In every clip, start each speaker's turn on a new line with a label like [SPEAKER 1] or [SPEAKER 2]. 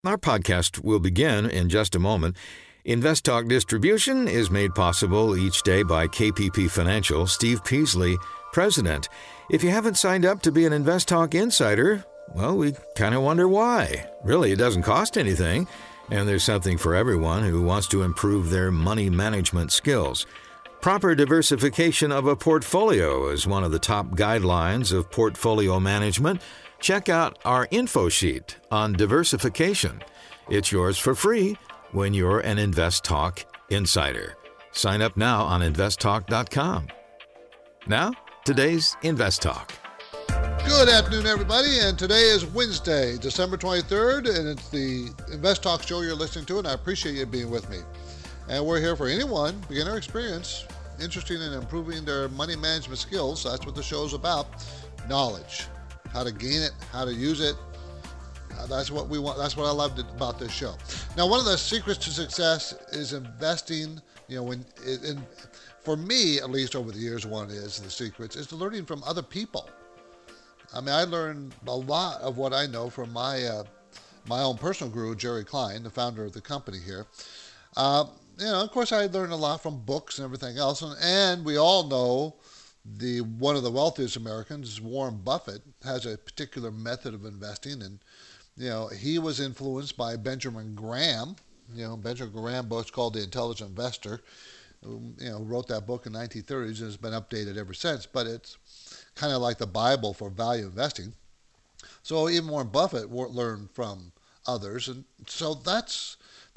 [SPEAKER 1] Our podcast will begin in just a moment. Invest Talk distribution is made possible each day by KPP Financial, Steve Peasley, President. If you haven't signed up to be an Invest Talk Insider, well, we kind of wonder why. Really, it doesn't cost anything, and there's something for everyone who wants to improve their money management skills. Proper diversification of a portfolio is one of the top guidelines of portfolio management. Check out our info sheet on diversification. It's yours for free when you're an Invest Talk Insider. Sign up now on investtalk.com. Now, today's Invest Talk.
[SPEAKER 2] Good afternoon, everybody, and today is Wednesday, December 23rd, and it's the Invest Talk show you're listening to, and I appreciate you being with me. And we're here for anyone, beginner experience, interested in improving their money management skills. That's what the show's about. Knowledge, how to gain it, how to use it. That's what we want. That's what I loved about this show. Now, one of the secrets to success is investing. For me, at least over the years, one is the secrets is learning from other people. I mean, I learned a lot of what I know from my own personal guru, Jerry Klein, the founder of the company here. Of course, I learned a lot from books and everything else, and we all know one of the wealthiest Americans, Warren Buffett, has a particular method of investing, and he was influenced by Benjamin Graham. Benjamin Graham book's called The Intelligent Investor. Wrote that book in the 1930s and has been updated ever since. But it's kind of like the Bible for value investing. So even Warren Buffett learned from others, and so that's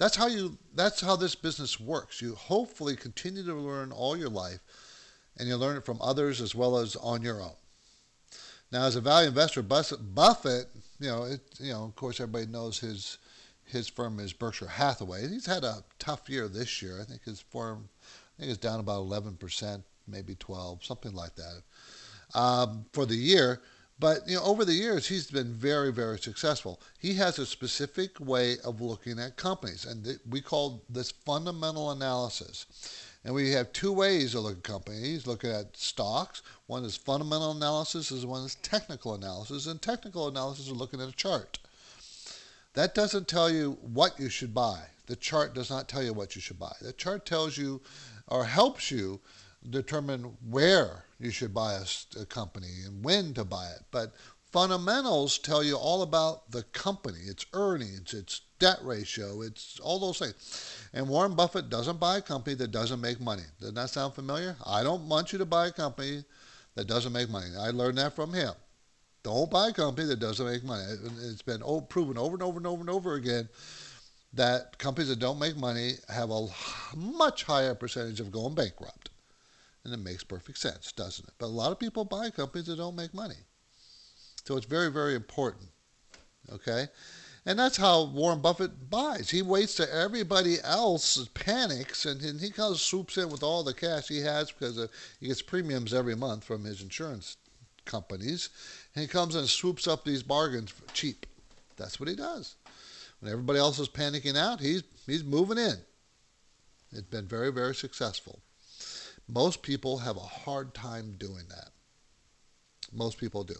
[SPEAKER 2] how this business works. You hopefully continue to learn all your life, and you learn it from others as well as on your own. Now, as a value investor, Buffett, of course, everybody knows his firm is Berkshire Hathaway. He's had a tough year this year. I think his firm, is down about 11%, maybe 12, something like that, for the year. But over the years, he's been very, very successful. He has a specific way of looking at companies, and we call this fundamental analysis. And we have two ways to look at companies, looking at stocks. One is fundamental analysis, and one is technical analysis. And technical analysis is looking at a chart. That doesn't tell you what you should buy. The chart does not tell you what you should buy. The chart tells you or helps you determine where you should buy a company and when to buy it. But fundamentals tell you all about the company, its earnings, its debt ratio, it's all those things. And Warren Buffett doesn't buy a company that doesn't make money. Doesn't that sound familiar? I don't want you to buy a company that doesn't make money. I learned that from him. Don't buy a company that doesn't make money. It's been proven over and over and over and over again that companies that don't make money have a much higher percentage of going bankrupt. And it makes perfect sense, doesn't it? But a lot of people buy companies that don't make money. So it's very, very important. Okay? And that's how Warren Buffett buys. He waits till everybody else panics, and he kind of swoops in with all the cash he has because he gets premiums every month from his insurance companies. And he comes and swoops up these bargains cheap. That's what he does. When everybody else is panicking out, he's moving in. It's been very, very successful. Most people have a hard time doing that. Most people do.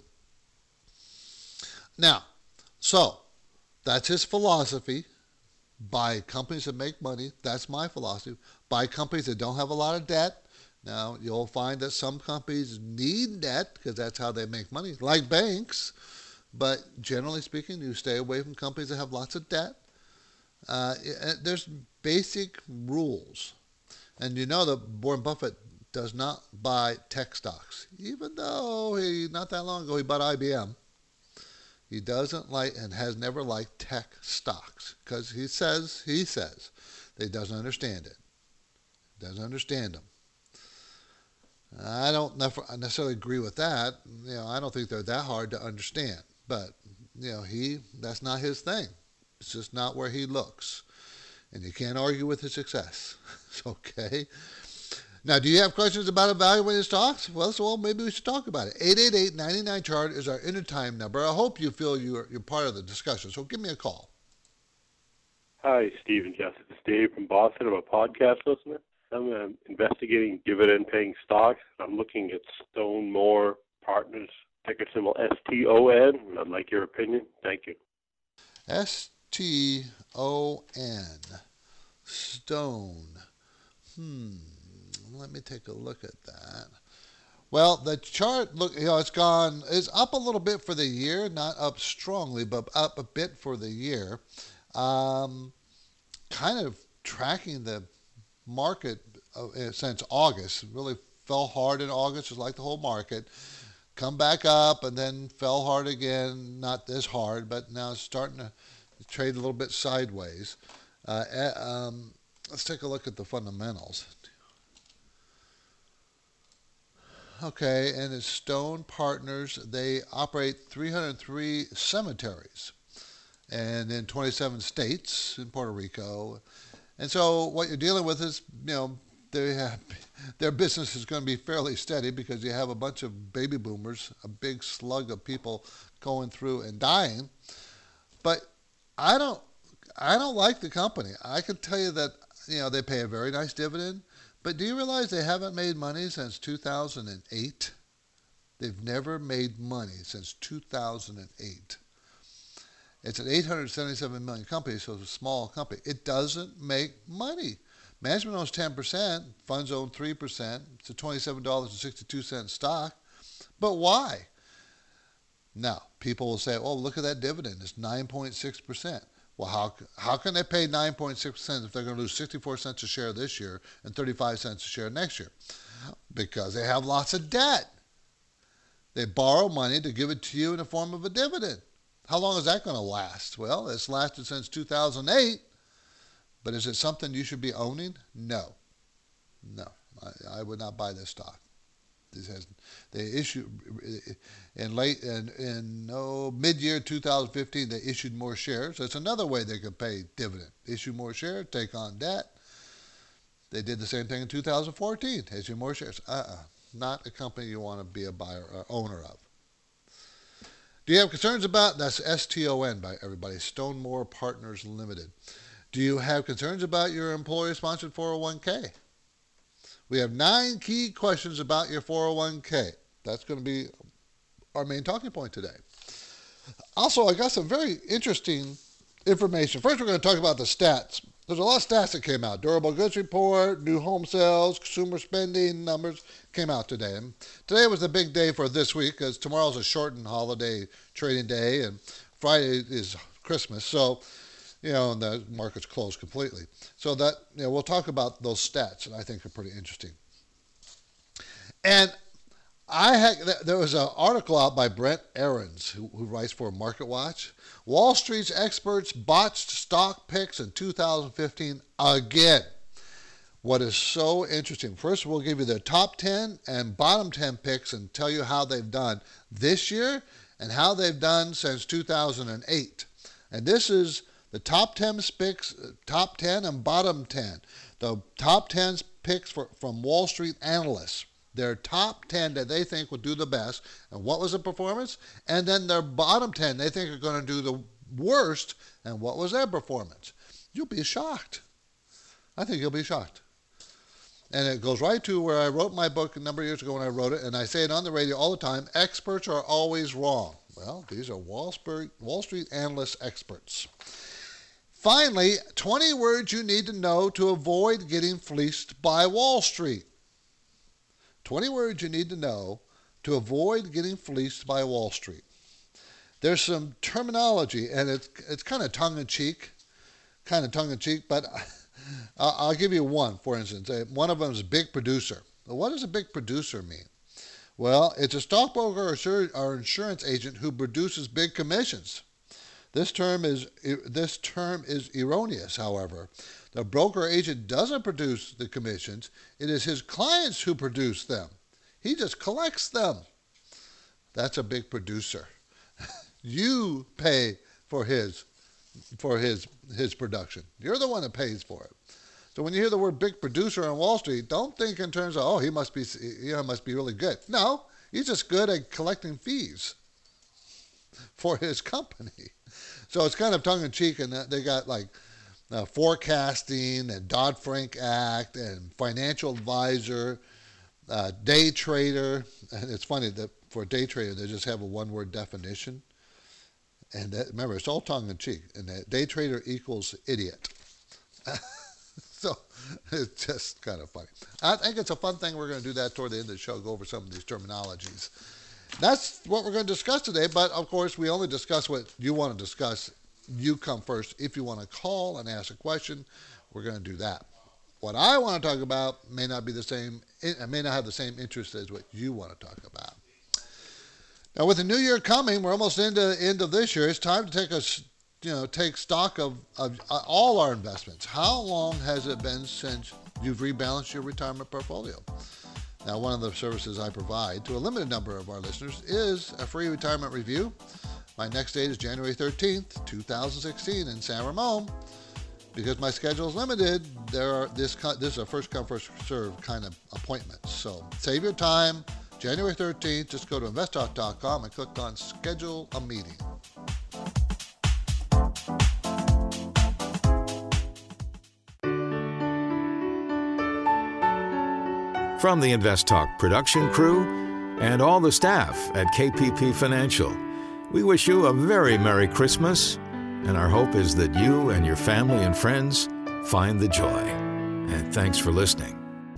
[SPEAKER 2] Now, so that's his philosophy. Buy companies that make money. That's my philosophy. Buy companies that don't have a lot of debt. Now, you'll find that some companies need debt because that's how they make money, like banks. But generally speaking, you stay away from companies that have lots of debt. There's basic rules. And you know that Warren Buffett does not buy tech stocks, even though not that long ago he bought IBM. He doesn't like and has never liked tech stocks because he says that he doesn't understand it. Doesn't understand them. I don't necessarily agree with that. I don't think they're that hard to understand. But that's not his thing. It's just not where he looks. And you can't argue with his success. Okay. Now, do you have questions about evaluating stocks? Well, maybe we should talk about it. 888-99-CHART is our anytime number. I hope you feel you're part of the discussion, so give me a call.
[SPEAKER 3] Hi, Steve and Jess. It's Dave from Boston. I'm a podcast listener. I'm investigating dividend-paying stocks. I'm looking at Stonemore Partners, ticker symbol STON. I'd like your opinion. Thank you.
[SPEAKER 2] S-T-O-N. Stone. Let me take a look at that. Well, the chart, look, it's up a little bit for the year, not up strongly, but up a bit for the year. Kind of tracking the market since August. It really fell hard in August, just like the whole market. Come back up and then fell hard again, not as hard, but now it's starting to trade a little bit sideways. Let's take a look at the fundamentals. Okay, and it's Stone Partners. They operate 303 cemeteries and in 27 states in Puerto Rico. And so what you're dealing with is, their business is going to be fairly steady because you have a bunch of baby boomers, a big slug of people going through and dying. But I don't like the company. I can tell you that, they pay a very nice dividend. But do you realize they haven't made money since 2008? They've never made money since 2008. It's an $877 million company, so it's a small company. It doesn't make money. Management owns 10%, funds own 3%. It's a $27.62 stock. But why? Now, people will say, oh, look at that dividend. It's 9.6%. Well, how can they pay 9.6% if they're going to lose 64 cents a share this year and 35 cents a share next year? Because they have lots of debt. They borrow money to give it to you in the form of a dividend. How long is that going to last? Well, it's lasted since 2008. But is it something you should be owning? No. I would not buy this stock. They issued mid-year 2015. They issued more shares. That's another way they could pay dividend. Issue more shares, take on debt. They did the same thing in 2014. Issue more shares. Not a company you want to be a buyer or owner of. Do you have concerns about, that's STON by everybody, Stonemore Partners Limited. Do you have concerns about your employer-sponsored 401k? We have 9 key questions about your 401k. That's going to be our main talking point today. Also, I got some very interesting information. First, we're going to talk about the stats. There's a lot of stats that came out. Durable goods report, new home sales, consumer spending numbers came out today. And today was the big day for this week because tomorrow's a shortened holiday trading day and Friday is Christmas. So, and the market's closed completely. So that, we'll talk about those stats that I think are pretty interesting. And there was an article out by Brent Ahrens, who writes for MarketWatch. Wall Street's experts botched stock picks in 2015 again. What is so interesting, first we'll give you the top 10 and bottom 10 picks and tell you how they've done this year and how they've done since 2008. And this is the top 10 picks, top 10 and bottom 10. The top 10 picks from Wall Street analysts. Their top 10 that they think will do the best. And what was the performance? And then their bottom 10 they think are going to do the worst. And what was their performance? You'll be shocked. I think you'll be shocked. And it goes right to where I wrote my book a number of years ago when I wrote it. And I say it on the radio all the time. Experts are always wrong. Well, these are Wall Street analyst experts. Finally, 20 words you need to know to avoid getting fleeced by Wall Street. 20 words you need to know to avoid getting fleeced by Wall Street. There's some terminology, and it's kind of tongue-in-cheek, but I'll give you one, for instance. One of them is big producer. What does a big producer mean? Well, it's a stockbroker or insurance agent who produces big commissions. This term is erroneous, however. The broker agent doesn't produce the commissions. It is his clients who produce them. He just collects them. That's a big producer. You pay for his production. You're the one that pays for it. So when you hear the word big producer on Wall Street, don't think in terms of, he must be really good. No, he's just good at collecting fees for his company. So it's kind of tongue-in-cheek, and they got like forecasting and Dodd-Frank Act and financial advisor, day trader. And it's funny that for a day trader, they just have a one-word definition. And remember, it's all tongue-in-cheek. And that day trader equals idiot. So it's just kind of funny. I think it's a fun thing. We're going to do that toward the end of the show, go over some of these terminologies. That's what we're going to discuss today. But, of course, we only discuss what you want to discuss. You come first. If you want to call and ask a question, we're going to do that. What I want to talk about may not be the same. It may not have the same interest as what you want to talk about. Now, with the new year coming, we're almost end of this year. It's time to take stock of all our investments. How long has it been since you've rebalanced your retirement portfolio? Now, one of the services I provide to a limited number of our listeners is a free retirement review. My next date is January 13th, 2016 in San Ramon. Because my schedule is limited, this is a first come, first served kind of appointment. So save your time. January 13th, just go to investtalk.com and click on Schedule a Meeting.
[SPEAKER 1] From the Invest Talk production crew and all the staff at KPP Financial, we wish you a very Merry Christmas, and our hope is that you and your family and friends find the joy. And thanks for listening.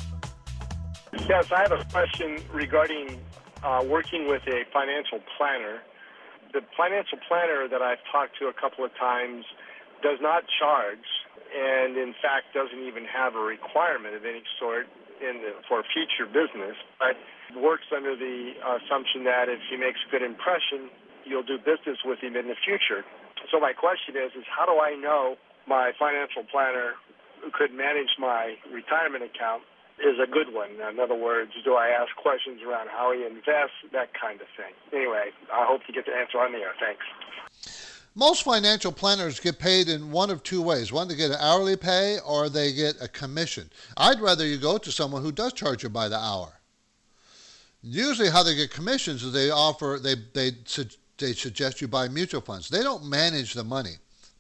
[SPEAKER 4] Yes, I have a question regarding working with a financial planner. The financial planner that I've talked to a couple of times does not charge, and in fact doesn't even have a requirement of any sort for future business, but works under the assumption that if he makes a good impression, you'll do business with him in the future. So my question is how do I know my financial planner who could manage my retirement account is a good one? In other words, do I ask questions around how he invests, that kind of thing? Anyway, I hope to get the answer on the air. Thanks.
[SPEAKER 2] Most financial planners get paid in one of two ways. One, they get an hourly pay or they get a commission. I'd rather you go to someone who does charge you by the hour. Usually how they get commissions is they suggest you buy mutual funds. They don't manage the money.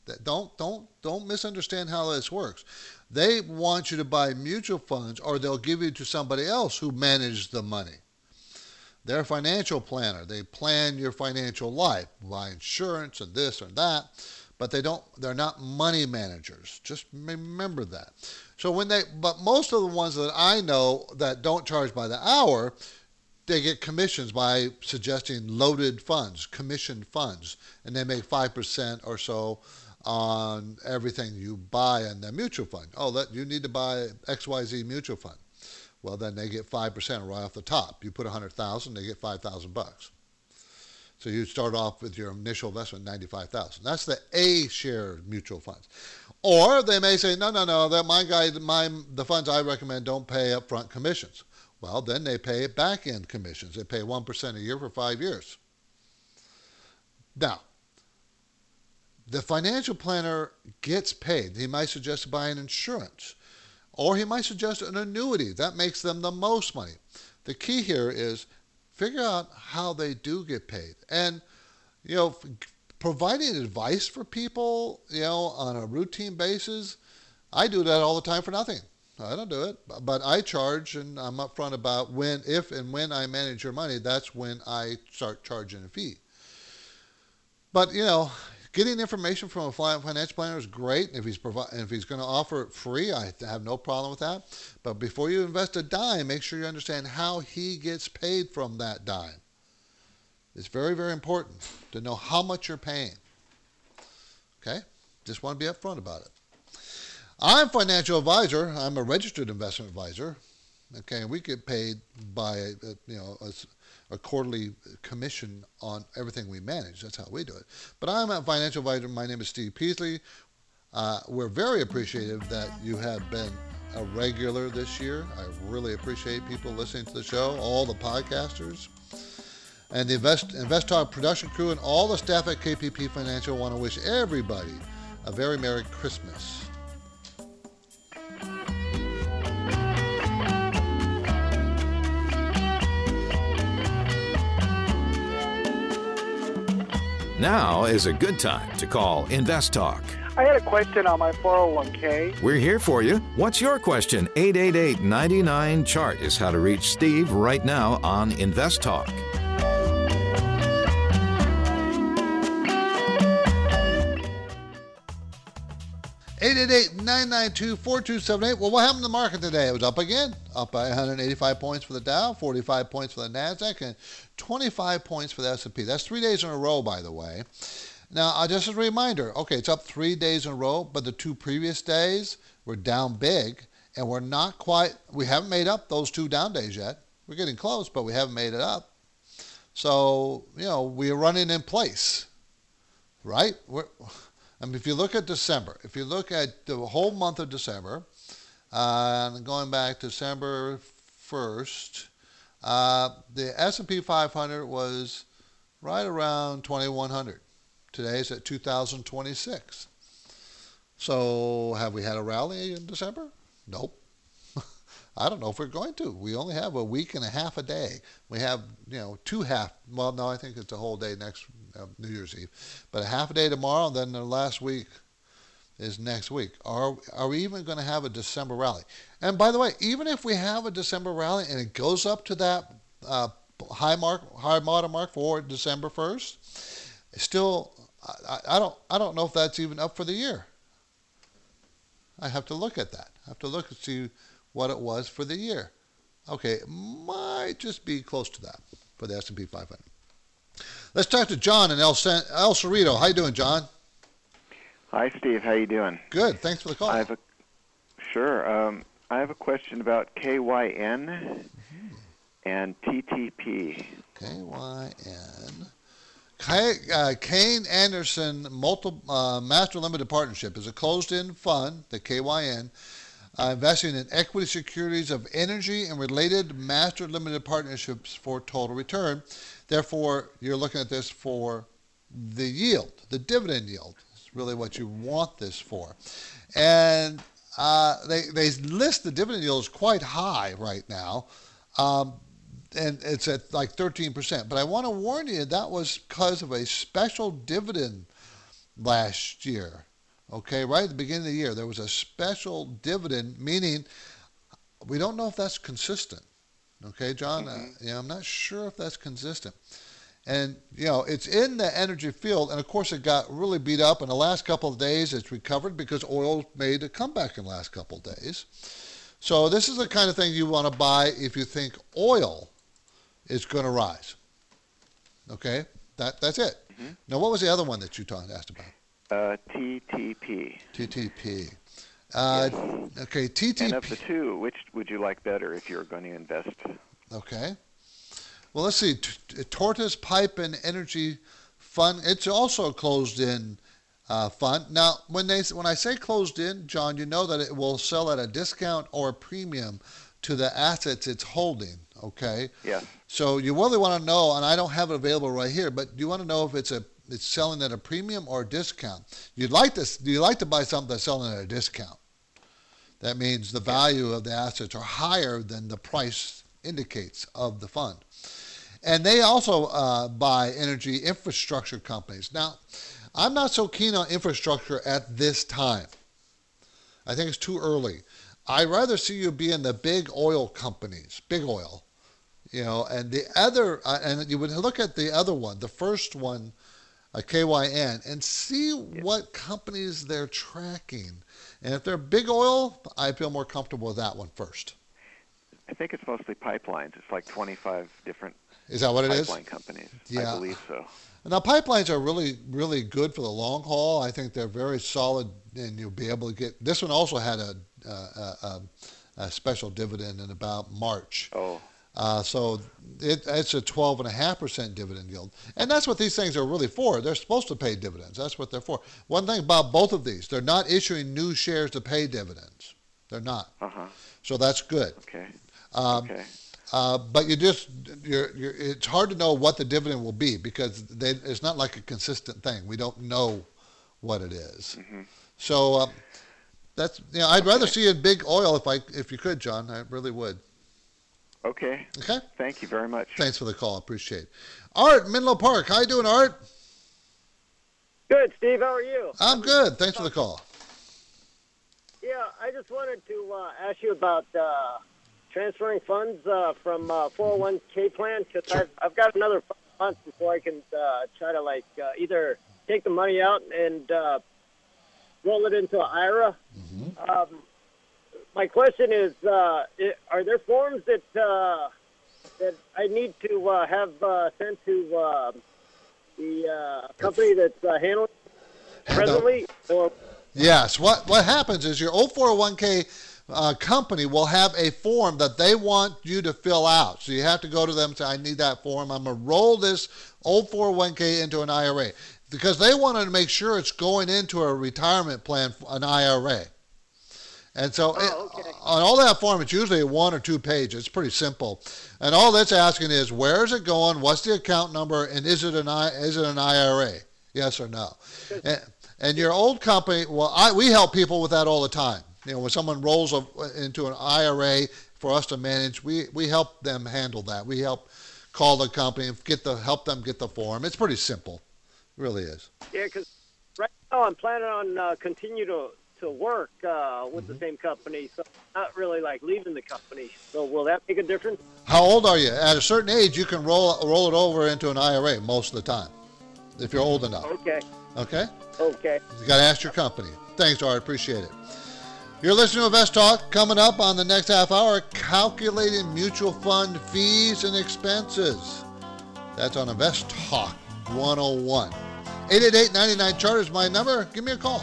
[SPEAKER 2] Don't misunderstand how this works. They want you to buy mutual funds or they'll give you to somebody else who manages the money. They're a financial planner. They plan your financial life, buy insurance and this and that, but they're not money managers. Just remember that. But most of the ones that I know that don't charge by the hour, they get commissions by suggesting loaded funds, commissioned funds, and they make 5% or so on everything you buy in the mutual fund. You need to buy XYZ mutual fund. Well, then they get 5% right off the top. You put $100,000, they get $5,000. So you start off with your initial investment, $95,000. That's the A share mutual funds. Or they may say, no, that the funds I recommend don't pay upfront commissions. Well, then they pay back-end commissions. They pay 1% a year for 5 years. Now, the financial planner gets paid. He might suggest buying insurance, or he might suggest an annuity. That makes them the most money. The key here is figure out how they do get paid. And, providing advice for people, on a routine basis, I do that all the time for nothing. I don't do it, but I charge, and I'm upfront about if and when I manage your money, that's when I start charging a fee. But, getting information from a financial planner is great. If he's going to offer it free, I have no problem with that. But before you invest a dime, make sure you understand how he gets paid from that dime. It's very, very important to know how much you're paying. Okay? Just want to be upfront about it. I'm a financial advisor. I'm a registered investment advisor. Okay, and we get paid by a quarterly commission on everything we manage. That's how we do it. But I'm a financial advisor. My name is Steve Peasley. We're very appreciative that you have been a regular this year. I really appreciate people listening to the show, all the podcasters. And the Invest Talk production crew and all the staff at KPP Financial want to wish everybody a very Merry Christmas.
[SPEAKER 1] Now is a good time to call Invest Talk.
[SPEAKER 5] I had a question on my 401k.
[SPEAKER 1] We're here for you. What's your question? 888-99-CHART is how to reach Steve right now on Invest Talk.
[SPEAKER 2] 888-992-4278. Well, what happened to the market today? It was up again, up by 185 points for the Dow, 45 points for the NASDAQ, and 25 points for the S&P. That's 3 days in a row, by the way. Now, just as a reminder, okay, it's up 3 days in a row, but the 2 previous days were down big, and we haven't made up those 2 down days yet. We're getting close, but we haven't made it up. So, we're running in place, right? If you look at December, if you look at the whole month of December, going back to December 1st, the S&P 500 was right around 2,100. Today's at 2,026. So have we had a rally in December? Nope. I don't know if we're going to. We only have a week and a half a day. We have, 2 half. Well, no, I think it's a whole day next New Year's Eve. But a half a day tomorrow, and then the last week is next week. Are we even going to have a December rally? And by the way, even if we have a December rally and it goes up to that high water mark for December 1st, still, I don't know if that's even up for the year. I have to look at that. I have to look and see what it was for the year. Okay, it might just be close to that for the S&P 500. Let's talk to John in El Cerrito. How you doing, John?
[SPEAKER 6] Hi, Steve. How you doing?
[SPEAKER 2] Good. Thanks for the call.
[SPEAKER 6] Sure. I have a question about KYN and TTP.
[SPEAKER 2] KYN. Kayne Anderson Master Limited Partnership is a closed-end fund, the KYN, investing in equity securities of energy and related master limited partnerships for total return. Therefore, you're looking at this for the yield, the dividend yield. It's really what you want this for. And they list the dividend yield as quite high right now, and it's at like 13%. But I want to warn you, that was because of a special dividend last year. Okay, right at the beginning of the year, there was a special dividend, meaning we don't know if that's consistent. Okay, John, I'm not sure if that's consistent. And, it's in the energy field, and of course it got really beat up in the last couple of days. It's recovered because oil made a comeback in the last couple of days. So this is the kind of thing you want to buy if you think oil is going to rise. Okay, that's it. Now, what was the other one that you asked about?
[SPEAKER 6] TTP.
[SPEAKER 2] TTP.
[SPEAKER 6] Yes.
[SPEAKER 2] Okay, TTP.
[SPEAKER 6] And of the two, which would you like better if you're going to invest?
[SPEAKER 2] Okay. Well, let's see. Tortoise Pipe and Energy Fund. It's also a closed-in fund. Now, when I say closed-in, John, you know that it will sell at a discount or a premium to the assets it's holding. Okay.
[SPEAKER 6] Yes.
[SPEAKER 2] So you really want to know, and I don't have it available right here, but you want to know if it's selling at a premium or a discount. You like to buy something that's selling at a discount. That means the value of the assets are higher than the price indicates of the fund. And they also buy energy infrastructure companies. Now, I'm not so keen on infrastructure at this time. I think it's too early. I'd rather see you be in the big oil companies, big oil, and the other, and you would look at the other one, the first one, KYN, and see what companies they're tracking. And if they're big oil, I feel more comfortable with that one first.
[SPEAKER 6] I think it's mostly pipelines. It's like 25 different
[SPEAKER 2] Is that what it is?
[SPEAKER 6] pipeline companies.
[SPEAKER 2] Yeah.
[SPEAKER 6] I believe so.
[SPEAKER 2] Now, pipelines are really, really good for the long haul. I think they're very solid, and you'll be able to get. This one also had a special dividend in about March.
[SPEAKER 6] Oh.
[SPEAKER 2] So it's a 12.5% dividend yield. And that's what these things are really for. They're supposed to pay dividends. That's what they're for. One thing about both of these, they're not issuing new shares to pay dividends. They're not. So that's good.
[SPEAKER 6] Okay.
[SPEAKER 2] But it's hard to know what the dividend will be because it's not like a consistent thing. We don't know what it is. So that's I'd rather see a big oil if you could, John. I really would.
[SPEAKER 6] Okay.
[SPEAKER 2] Okay.
[SPEAKER 6] Thank you very much.
[SPEAKER 2] Thanks for the call. Appreciate it. Art, Menlo Park. How you doing, Art?
[SPEAKER 7] Good, Steve. How are you?
[SPEAKER 2] I'm good. Thanks for the call.
[SPEAKER 7] Yeah, I just wanted to ask you about transferring funds from 401k plan because
[SPEAKER 2] Sure.
[SPEAKER 7] I've got another month before I can try to either take the money out and roll it into an IRA. My question is, are there forms that I need to have sent to the company that's handling presently? Or
[SPEAKER 2] Yes. What happens is your old 401k company will have a form that they want you to fill out. So you have to go to them and say, I need that form. I'm going to roll this old 401k into an IRA. Because they wanted to make sure it's going into a retirement plan, an IRA. And so on all that form, it's usually 1 or 2 pages. It's pretty simple. And all that's asking is, where is it going? What's the account number? And is it an IRA? Yes or no? And your old company, we help people with that all the time. When someone rolls into an IRA for us to manage, we help them handle that. We help call the company and help them get the form. It's pretty simple. It really is.
[SPEAKER 7] Yeah, because right now I'm planning on continue to work with the same company, so I'm not really like leaving the company. So will that make a difference?
[SPEAKER 2] How old are you? At a certain age, you can roll it over into an IRA most of the time, if you're old enough.
[SPEAKER 7] Okay.
[SPEAKER 2] Okay?
[SPEAKER 7] Okay.
[SPEAKER 2] You got to ask your company. Thanks, Art. Appreciate it. You're listening to Invest Talk. Coming up on the next half hour, calculating mutual fund fees and expenses. That's on Invest Talk 101. 888-99-CHART is my number. Give me a call.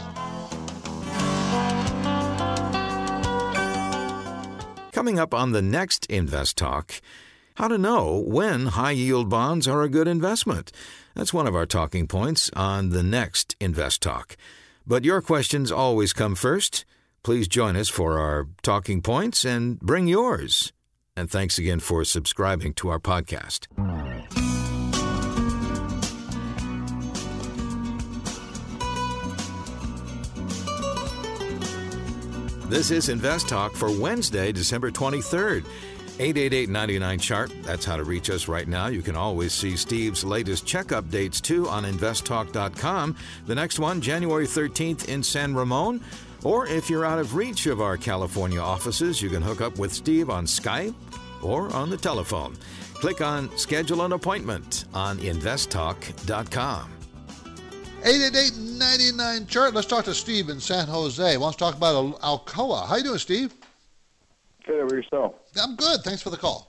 [SPEAKER 1] Coming up on the next Invest Talk, how to know when high-yield bonds are a good investment. That's one of our talking points on the next Invest Talk. But your questions always come first. Please join us for our talking points and bring yours. And thanks again for subscribing to our podcast. This is Invest Talk for Wednesday, December 23rd. 888-99-CHART. That's how to reach us right now. You can always see Steve's latest check updates, too, on investtalk.com. The next one, January 13th in San Ramon. Or if you're out of reach of our California offices, you can hook up with Steve on Skype or on the telephone. Click on Schedule an Appointment on investtalk.com.
[SPEAKER 2] 888-99-CHART. Let's talk to Steve in San Jose. Wants to talk about Alcoa. How you doing, Steve?
[SPEAKER 8] Good over yourself.
[SPEAKER 2] I'm good. Thanks for the call.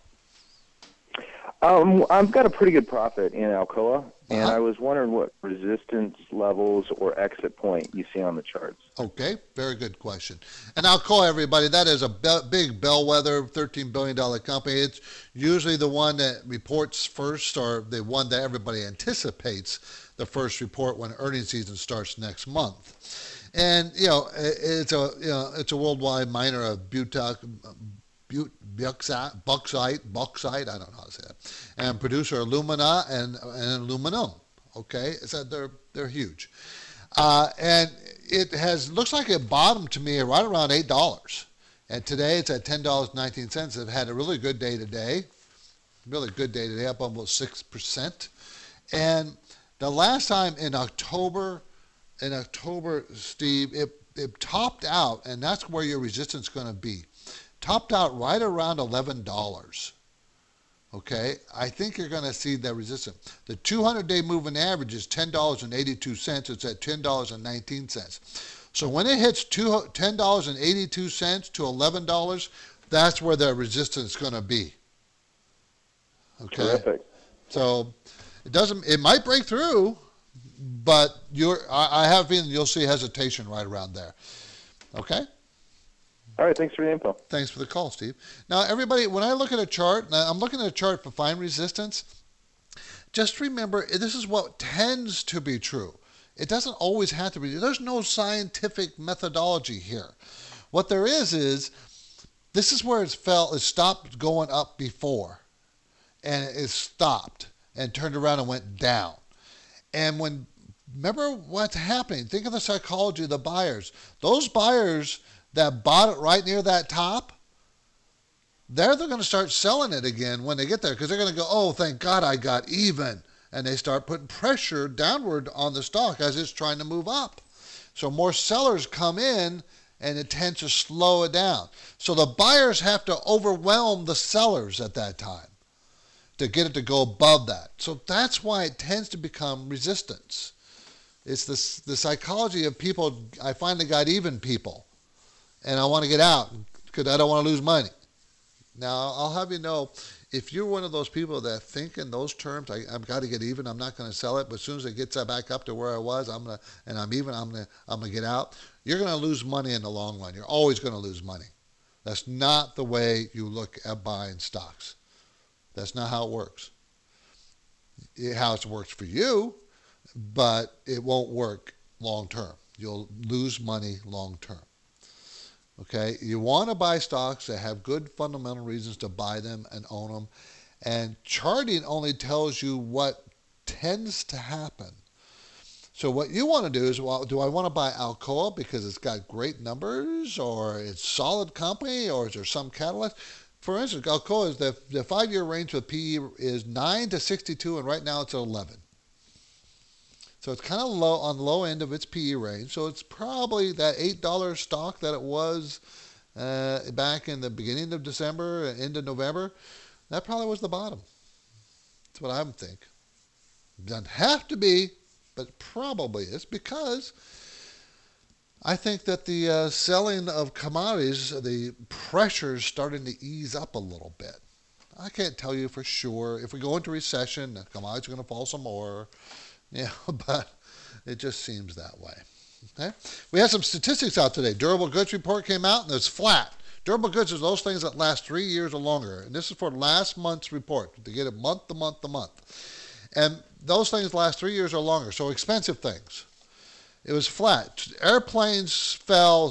[SPEAKER 8] I've got a pretty good profit in Alcoa, and I was wondering what resistance levels or exit point you see on the charts.
[SPEAKER 2] Okay, very good question. And Alcoa, everybody, that is a big bellwether, $13 billion company. It's usually the one that reports first, or the one that everybody anticipates the first report when earnings season starts next month. And it's a worldwide miner of bauxite, I don't know how to say that, and producer alumina and aluminum. Okay, so they're huge, and it looks like it bottomed to me right around $8, and today it's at $10.19. They've had a really good day today, up almost 6%, and the last time in October, Steve, it topped out, and that's where your resistance is going to be. Topped out right around $11. Okay, I think you're going to see that resistance. The 200-day moving average is $10.82. It's at $10.19. So when it hits $10.82 to $11, that's where the resistance is going to be. Okay.
[SPEAKER 8] Terrific.
[SPEAKER 2] So it might break through, but I have a feeling you'll see hesitation right around there. Okay?
[SPEAKER 8] All right, thanks for the info.
[SPEAKER 2] Thanks for the call, Steve. Now, everybody, when I look at a chart, now I'm looking at a chart for fine resistance, just remember, this is what tends to be true. It doesn't always have to be. There's no scientific methodology here. What there is this is where it stopped going up before, and it stopped and turned around and went down. And remember what's happening. Think of the psychology of the buyers. Those buyers that bought it right near that top, they're going to start selling it again when they get there, because they're going to go, oh, thank God I got even. And they start putting pressure downward on the stock as it's trying to move up. So more sellers come in, and it tends to slow it down. So the buyers have to overwhelm the sellers at that time to get it to go above that. So that's why it tends to become resistance. It's the psychology of people. I finally got even people, and I want to get out because I don't want to lose money. Now, I'll have you know, if you're one of those people that think in those terms, I've got to get even, I'm not going to sell it, but as soon as it gets back up to where I was, I'm going to get out, you're going to lose money in the long run. You're always going to lose money. That's not the way you look at buying stocks. That's not how it works. How it works for you, but it won't work long term. You'll lose money long term. Okay, you want to buy stocks that have good fundamental reasons to buy them and own them. And charting only tells you what tends to happen. So what you want to do is, well, do I want to buy Alcoa because it's got great numbers, or it's solid company, or is there some catalyst? For instance, Alcoa is the 5-year range for PE is 9 to 62, and right now it's at 11. So it's kind of low on the low end of its PE range. So it's probably that $8 stock that it was back in the beginning of December and into November. That probably was the bottom. That's what I would think. Doesn't have to be, but probably is, because I think that the selling of commodities, the pressure is starting to ease up a little bit. I can't tell you for sure. If we go into recession, the commodities are going to fall some more. Yeah, but it just seems that way. Okay? We had some statistics out today. Durable goods report came out, and it's flat. Durable goods is those things that last 3 years or longer. And this is for last month's report, to get it month to month to month. And those things last 3 years or longer, so expensive things. It was flat. Airplane sales fell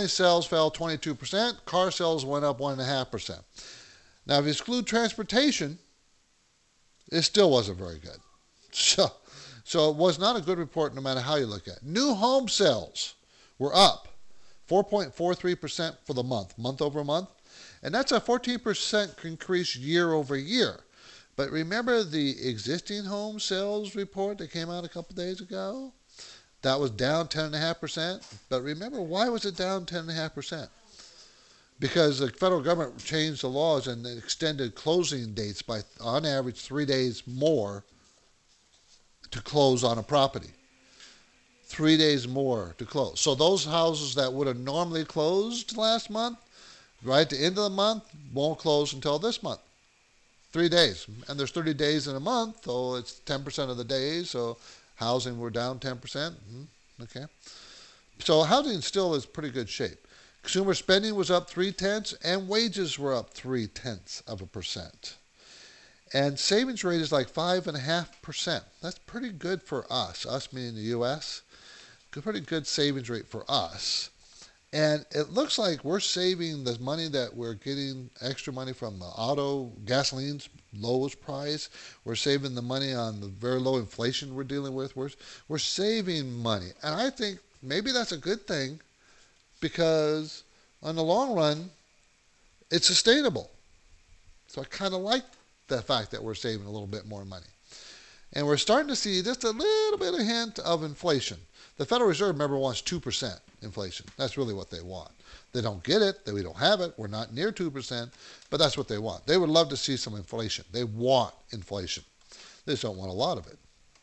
[SPEAKER 2] 22%. Car sales went up 1.5%. Now, if you exclude transportation, it still wasn't very good. So it was not a good report no matter how you look at it. New home sales were up 4.43% for the month over month. And that's a 14% increase year over year. But remember the existing home sales report that came out a couple days ago? That was down 10.5%. But remember, why was it down 10.5%? Because the federal government changed the laws and extended closing dates by, on average, 3 days more to close on a property. 3 days more to close. So those houses that would have normally closed last month, right at the end of the month, won't close until this month. 3 days. And there's 30 days in a month, so it's 10% of the days. So housing were down 10%. Okay. So housing still is pretty good shape. Consumer spending was up 0.3%, and wages were up 0.3%. And savings rate is like 5.5%. That's pretty good for us meaning the U.S. Pretty good savings rate for us. And it looks like we're saving the money that we're getting, extra money from the gasoline's lowest price. We're saving the money on the very low inflation we're dealing with. We're saving money. And I think maybe that's a good thing, because on the long run, it's sustainable. So I kind of like the fact that we're saving a little bit more money. And we're starting to see just a little bit of hint of inflation. The Federal Reserve, remember, wants 2% inflation. That's really what they want. They don't get it. We don't have it. We're not near 2%, but that's what they want. They would love to see some inflation. They want inflation. They just don't want a lot of it.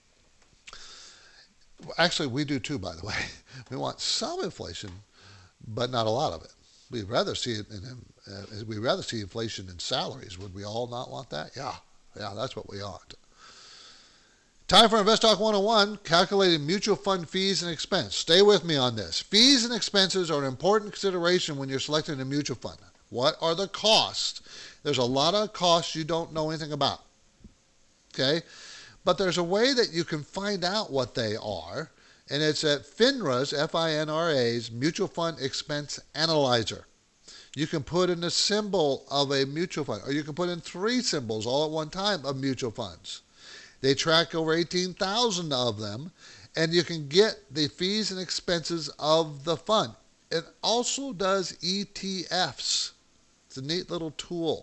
[SPEAKER 2] Actually, we do too, by the way. We want some inflation, but not a lot of it. We'd rather see it we'd rather see inflation in salaries. Would we all not want that? Yeah, that's what we ought. Time for InvestTalk 101, calculating mutual fund fees and expense. Stay with me on this. Fees and expenses are an important consideration when you're selecting a mutual fund. What are the costs? There's a lot of costs you don't know anything about. Okay? But there's a way that you can find out what they are, and it's at FINRA's, F-I-N-R-A's, Mutual Fund Expense Analyzer. You can put in a symbol of a mutual fund, or you can put in 3 symbols all at one time of mutual funds. They track over 18,000 of them, and you can get the fees and expenses of the fund. It also does ETFs. It's a neat little tool.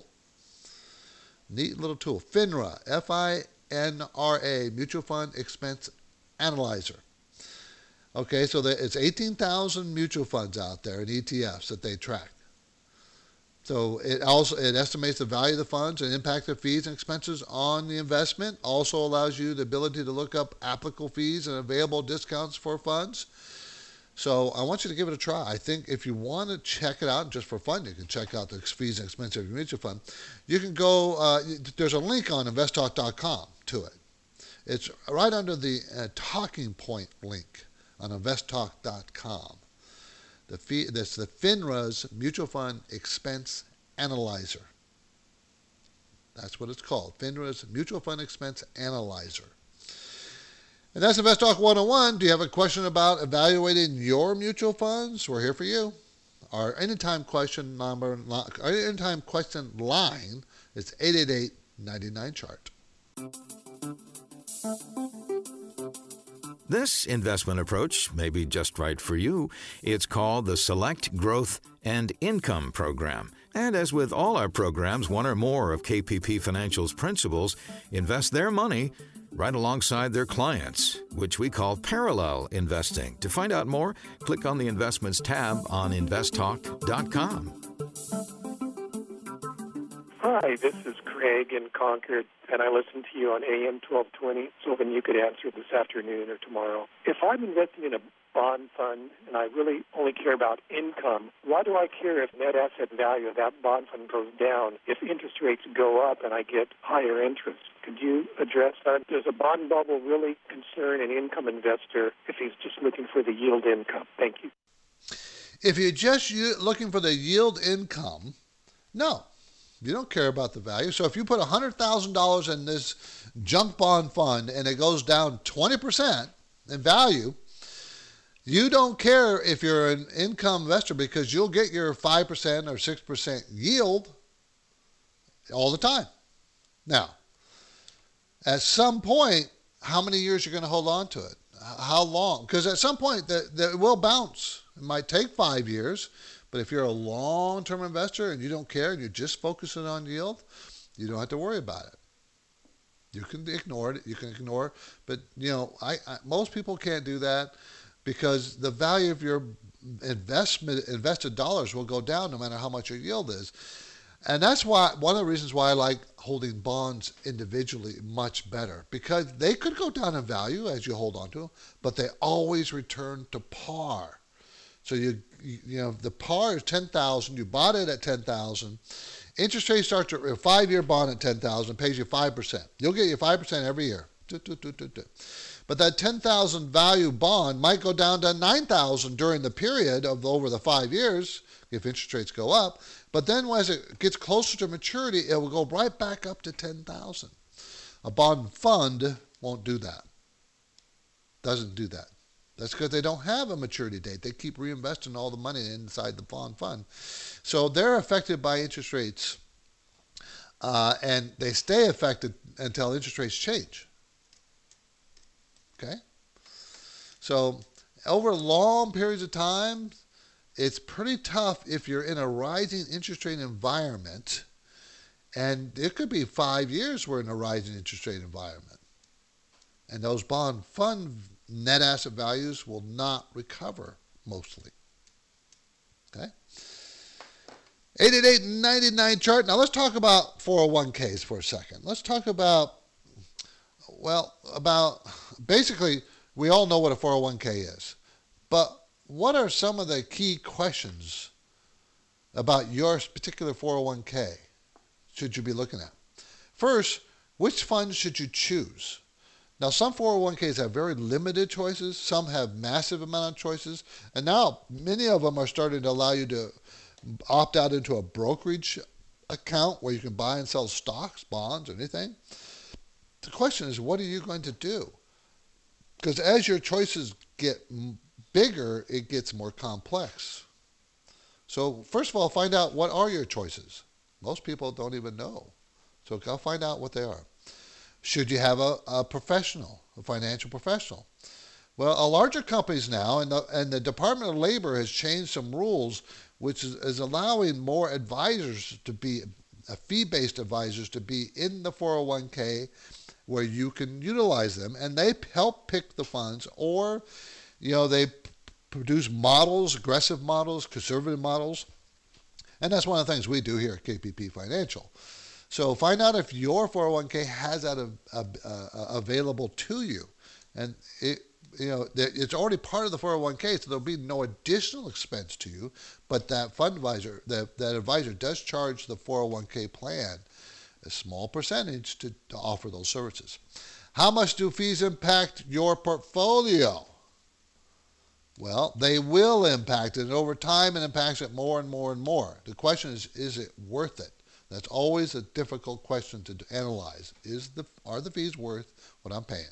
[SPEAKER 2] FINRA, F-I-N-R-A, Mutual Fund Expense Analyzer. Okay, so it's 18,000 mutual funds out there in ETFs that they track. So it estimates the value of the funds and impact of fees and expenses on the investment. Also allows you the ability to look up applicable fees and available discounts for funds. So I want you to give it a try. I think if you want to check it out just for fun, you can check out the fees and expenses of your mutual fund. You can go, there's a link on investtalk.com to it. It's right under the talking point link on investtalk.com. That's the FINRA's Mutual Fund Expense Analyzer. That's what it's called, FINRA's Mutual Fund Expense Analyzer. And that's Invest Talk 101. Do you have a question about evaluating your mutual funds? We're here for you. Our anytime question line is 888-99-CHART.
[SPEAKER 1] This investment approach may be just right for you. It's called the Select Growth and Income Program. And as with all our programs, one or more of KPP Financial's principals invest their money right alongside their clients, which we call parallel investing. To find out more, click on the Investments tab on investtalk.com.
[SPEAKER 9] Hi, this is Craig in Concord, and I listen to you on AM 1220, so when you could answer this afternoon or tomorrow. If I'm investing in a bond fund and I really only care about income, why do I care if net asset value of that bond fund goes down if interest rates go up and I get higher interest? Could you address that? Does a bond bubble really concern an income investor if he's just looking for the yield income? Thank you.
[SPEAKER 2] If you're just looking for the yield income, no. You don't care about the value. So if you put $100,000 in this junk bond fund and it goes down 20% in value, you don't care if you're an income investor because you'll get your 5% or 6% yield all the time. Now, at some point, how many years you're going to hold on to it? How long? Because at some point, it will bounce. It might take 5 years. But if you're a long-term investor and you don't care and you're just focusing on yield, you don't have to worry about it. You can ignore it. You can ignore it. But, most people can't do that because the value of your invested dollars will go down no matter how much your yield is. And that's why one of the reasons why I like holding bonds individually much better, because they could go down in value as you hold on to them, but they always return to par. So the par is $10,000. You bought it at $10,000. Interest rate starts at a 5-year bond at $10,000, pays you 5%. You'll get your 5% every year. But that $10,000 value bond might go down to $9,000 during the period of over the 5 years if interest rates go up. But then as it gets closer to maturity, it will go right back up to $10,000. A bond fund won't do that. Doesn't do that. That's because they don't have a maturity date. They keep reinvesting all the money inside the bond fund. So they're affected by interest rates, and they stay affected until interest rates change. Okay? So over long periods of time, it's pretty tough if you're in a rising interest rate environment, and it could be 5 years we're in a rising interest rate environment. And those bond fund net asset values will not recover mostly. Okay? 888-99-CHART. Now let's talk about 401ks for a second. Let's talk about basically, we all know what a 401k is. But what are some of the key questions about your particular 401k should you be looking at? First, which funds should you choose? Now, some 401ks have very limited choices. Some have massive amount of choices. And now, many of them are starting to allow you to opt out into a brokerage account where you can buy and sell stocks, bonds, anything. The question is, what are you going to do? Because as your choices get bigger, it gets more complex. So, first of all, find out what are your choices. Most people don't even know. So, go find out what they are. Should you have a professional, a financial professional? Well, larger companies now, and the Department of Labor has changed some rules, which is allowing more advisors to be, fee-based advisors to be in the 401k where you can utilize them, and they help pick the funds, or, they produce models, aggressive models, conservative models, And that's one of the things we do here at KPP Financial. So find out if your 401k has that available to you. And it's already part of the 401k, so there'll be no additional expense to you. But that fund advisor, that advisor does charge the 401k plan a small percentage to offer those services. How much do fees impact your portfolio? Well, they will impact it, and over time it impacts it more and more and more. The question is it worth it? That's always a difficult question to analyze. Are the fees worth what I'm paying?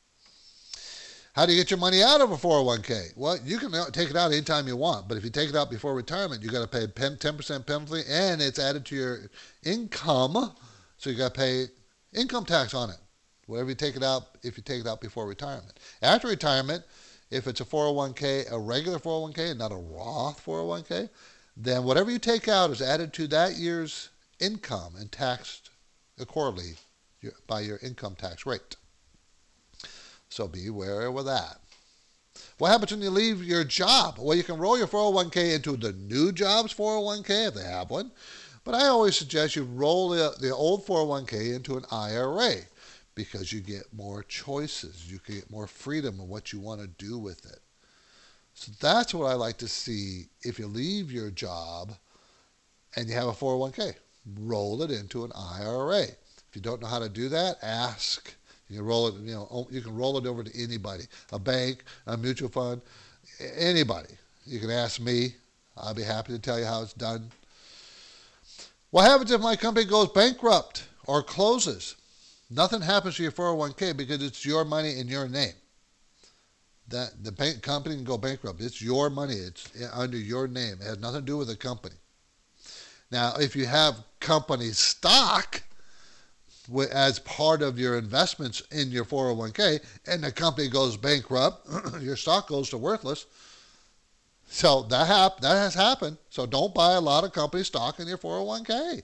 [SPEAKER 2] How do you get your money out of a 401k? Well, you can take it out anytime you want, but if you take it out before retirement, you got to pay a 10% penalty, and it's added to your income, so you got to pay income tax on it. Whatever you take it out, if you take it out before retirement. After retirement, if it's a 401k, a regular 401k, and not a Roth 401k, then whatever you take out is added to that year's income and taxed accordingly by your income tax rate. So be aware of that. What happens when you leave your job? Well, you can roll your 401k into the new job's 401k if they have one, but I always suggest you roll the old 401k into an IRA because you get more choices. You can get more freedom in what you want to do with it. So that's what I like to see if you leave your job and you have a 401k. Roll it into an IRA. If you don't know how to do that, ask. You can roll it, you can roll it over to anybody, a bank, a mutual fund, anybody. You can ask me. I'll be happy to tell you how it's done. What happens if my company goes bankrupt or closes? Nothing happens to your 401k because it's your money in your name. The bank company can go bankrupt. It's your money. It's under your name. It has nothing to do with the company. Now, if you have company stock as part of your investments in your 401k and the company goes bankrupt, your stock goes to worthless. So that has happened. So don't buy a lot of company stock in your 401k.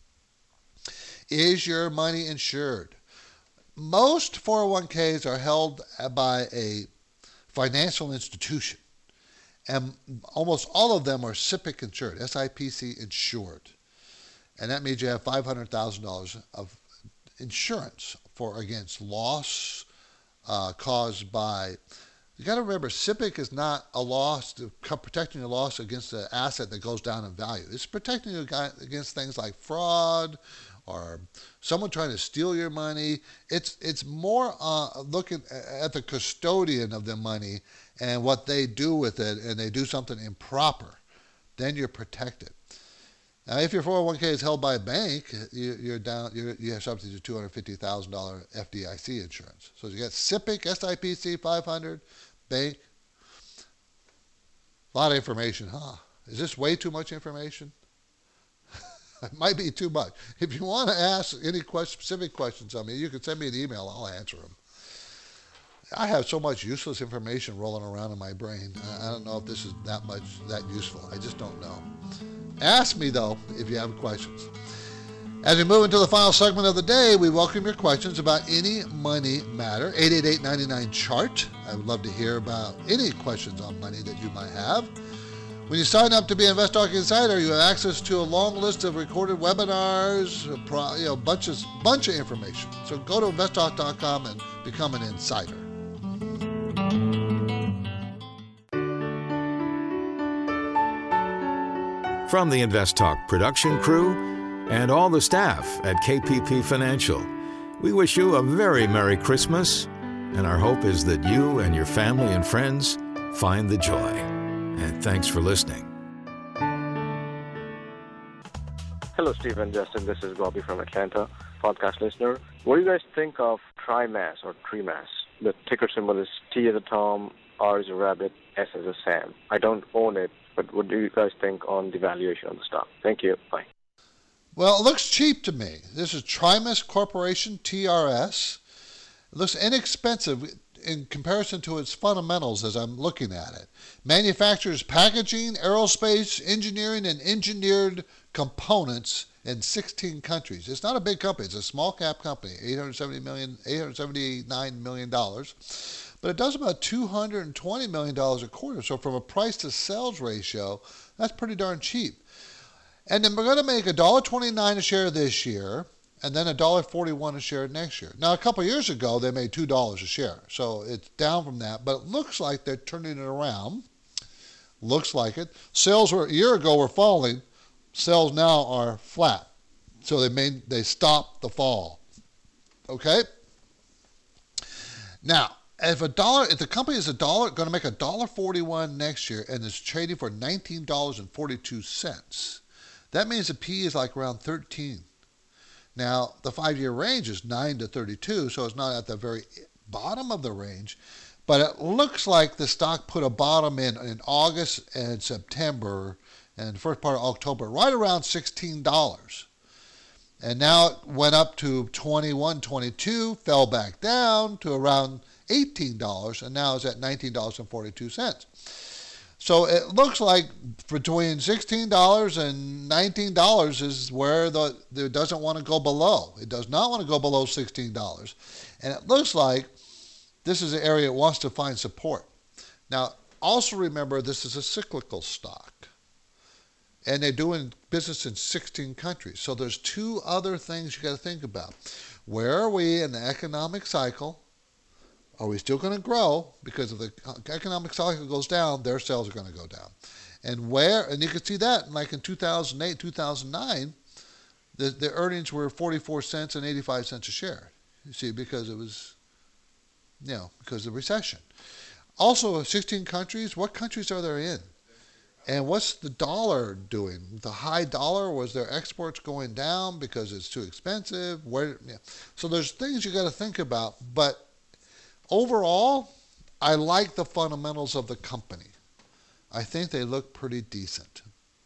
[SPEAKER 2] Is your money insured? Most 401ks are held by a financial institution, and almost all of them are SIPC insured, SIPC insured. And that means you have $500,000 of insurance against loss caused by. You got to remember, SIPC is not a loss, protecting your loss against the asset that goes down in value. It's protecting you against things like fraud or someone trying to steal your money. It's more looking at the custodian of the money and what they do with it, and they do something improper, then you're protected. Now, if your 401k is held by a bank, you have something to $250,000 FDIC insurance. So you got SIPC, SIPC, 500, bank. A lot of information, huh? Is this way too much information? It might be too much. If you want to ask any specific questions on me, you can send me an email. I'll answer them. I have so much useless information rolling around in my brain. I don't know if this is that useful. I just don't know. Ask me, though, if you have questions. As we move into the final segment of the day, we welcome your questions about any money matter. 888-99-CHART. I would love to hear about any questions on money that you might have. When you sign up to be an InvestTalk Insider, you have access to a long list of recorded webinars, bunch of information. So go to investtalk.com and become an insider.
[SPEAKER 1] From the InvestTalk production crew and all the staff at KPP Financial, we wish you a very Merry Christmas, and our hope is that you and your family and friends find the joy. And thanks for listening.
[SPEAKER 10] Hello, Steve and Justin. This is Bobby from Atlanta, podcast listener. What do you guys think of TriMas or TriMas? The ticker symbol is T as a Tom, R as a rabbit, S as a Sam. I don't own it, but what do you guys think on the valuation of the stock? Thank you. Bye.
[SPEAKER 2] Well, it looks cheap to me. This is TriMas Corporation, TRS. It looks inexpensive in comparison to its fundamentals as I'm looking at it. Manufactures packaging, aerospace, engineering, and engineered components in 16 countries. It's not a big company. It's a small cap company, $879 million. But it does about $220 million a quarter. So from a price to sales ratio, that's pretty darn cheap. And then we're going to make $1.29 a share this year, and then $1.41 a share next year. Now, a couple of years ago, they made $2 a share, so it's down from that, but it looks like they're turning it around. Looks like it. Sales were a year ago were falling. Sales now are flat. So they stopped the fall. Okay? Now, if the company is going to make $1.41 next year and it's trading for $19.42, that means the P is like around 13. Now, the 5-year range is 9 to 32, so it's not at the very bottom of the range. But it looks like the stock put a bottom in August and September and the first part of October, right around $16. And now it went up to $21, $22, fell back down to around $18, and now it's at $19.42. So it looks like between $16 and $19 is where it doesn't want to go below. It does not want to go below $16. And it looks like this is an area it wants to find support. Now, also remember this is a cyclical stock. And they're doing business in 16 countries. So there's two other things you got to think about. Where are we in the economic cycle? Are we still going to grow? Because if the economic cycle goes down, their sales are going to go down. And you can see that like in 2008, 2009, the earnings were 44 cents and 85 cents a share. You see, because it was, because of the recession. Also, 16 countries, what countries are they in? And what's the dollar doing? The high dollar, was their exports going down because it's too expensive? So there's things you got to think about. But overall, I like the fundamentals of the company. I think they look pretty decent.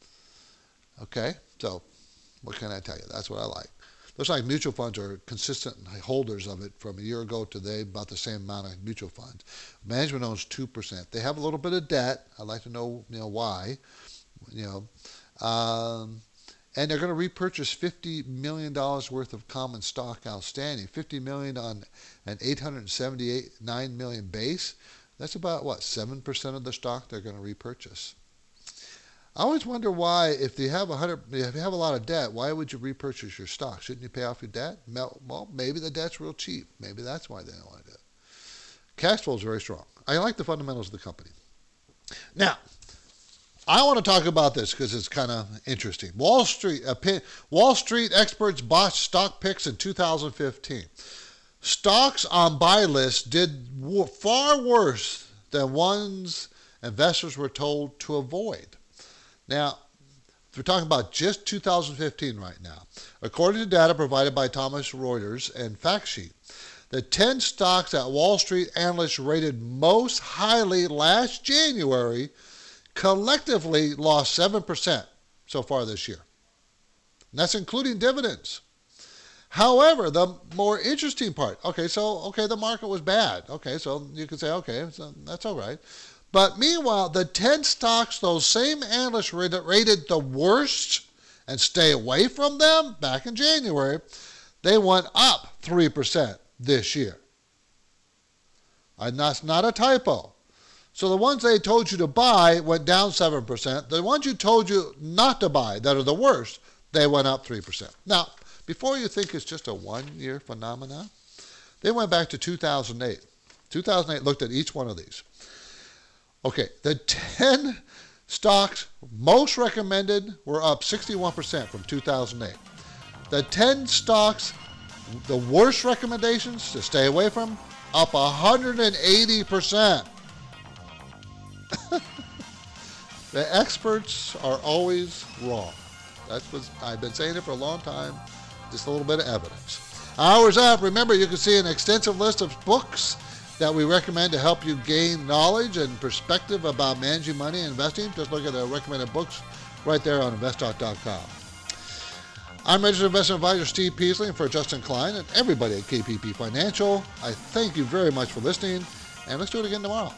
[SPEAKER 2] Okay? So what can I tell you? That's what I like. Looks like mutual funds are consistent holders of it from a year ago to today, about the same amount of mutual funds. Management owns 2%. They have a little bit of debt. I'd like to know, why. And they're going to repurchase $50 million worth of common stock outstanding. $50 million on an 879 million base. That's about, 7% of the stock they're going to repurchase. I always wonder why, if you have a lot of debt, why would you repurchase your stock? Shouldn't you pay off your debt? Well, maybe the debt's real cheap. Maybe that's why they don't want to do it. Cash flow is very strong. I like the fundamentals of the company. Now, I want to talk about this because it's kind of interesting. Wall Street experts botched stock picks in 2015. Stocks on buy lists did far worse than ones investors were told to avoid. Now, we're talking about just 2015 right now. According to data provided by Thomson Reuters and FactSheet, the 10 stocks that Wall Street analysts rated most highly last January collectively lost 7% so far this year. And that's including dividends. However, the more interesting part, the market was bad. Okay, so you could say, so that's all right. But meanwhile, the 10 stocks those same analysts rated the worst and stay away from them back in January, they went up 3% this year. And that's not a typo. So the ones they told you to buy went down 7%. The ones you told you not to buy, that are the worst, they went up 3%. Now, before you think it's just a one-year phenomenon, they went back to 2008. 2008 looked at each one of these. Okay, the 10 stocks most recommended were up 61% from 2008. The 10 stocks, the worst recommendations to stay away from, up 180%. The experts are always wrong. That's what I've been saying it for a long time. Just a little bit of evidence. Hours up. Remember, you can see an extensive list of books that we recommend to help you gain knowledge and perspective about managing money and investing. Just look at the recommended books right there on investtalk.com. I'm registered investment advisor Steve Peasley, and for Justin Klein and everybody at KPP Financial, I thank you very much for listening, and let's do it again tomorrow.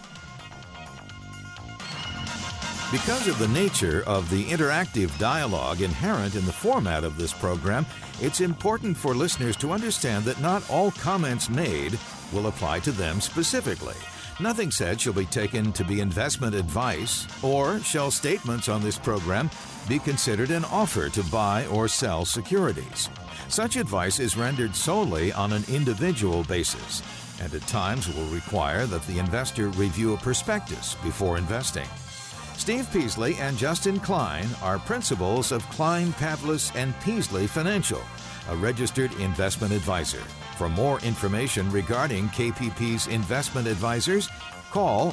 [SPEAKER 1] Because of the nature of the interactive dialogue inherent in the format of this program, it's important for listeners to understand that not all comments made will apply to them specifically. Nothing said shall be taken to be investment advice, or shall statements on this program be considered an offer to buy or sell securities. Such advice is rendered solely on an individual basis, and at times will require that the investor review a prospectus before investing. Steve Peasley and Justin Klein are principals of Klein, Pavlis & Peasley Financial, a registered investment advisor. For more information regarding KPP's investment advisors, call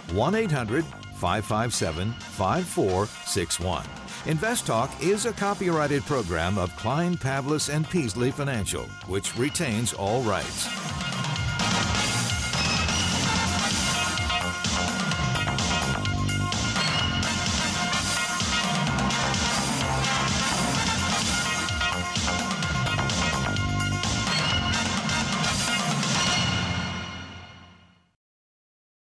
[SPEAKER 1] 1-800-557-5461. Invest Talk is a copyrighted program of Klein, Pavlis & Peasley Financial, which retains all rights.